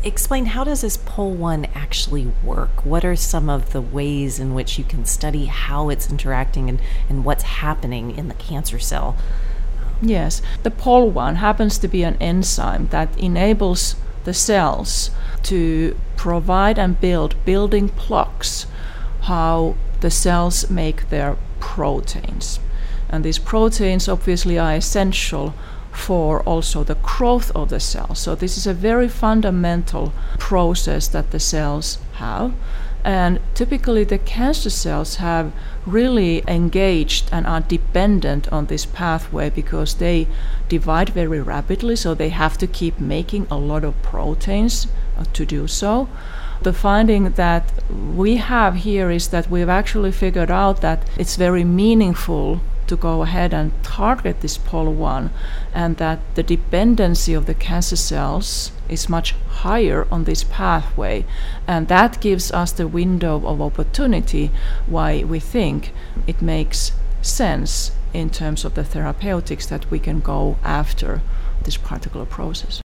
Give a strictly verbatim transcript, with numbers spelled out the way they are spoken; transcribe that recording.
explain, how does this P O L one actually work? What are some of the ways in which you can study how it's interacting and, and what's happening in the cancer cell? Yes, the P O L one happens to be an enzyme that enables the cells to provide and build building blocks how the cells make their proteins. And these proteins obviously are essential for also the growth of the cell. So this is a very fundamental process that the cells have. And typically the cancer cells have really engaged and are dependent on this pathway because they divide very rapidly, so they have to keep making a lot of proteins to do so. The finding that we have here is that we've actually figured out that it's very meaningful to go ahead and target this P O L one, and that the dependency of the cancer cells is much higher on this pathway, and that gives us the window of opportunity why we think it makes sense in terms of the therapeutics that we can go after this particular process.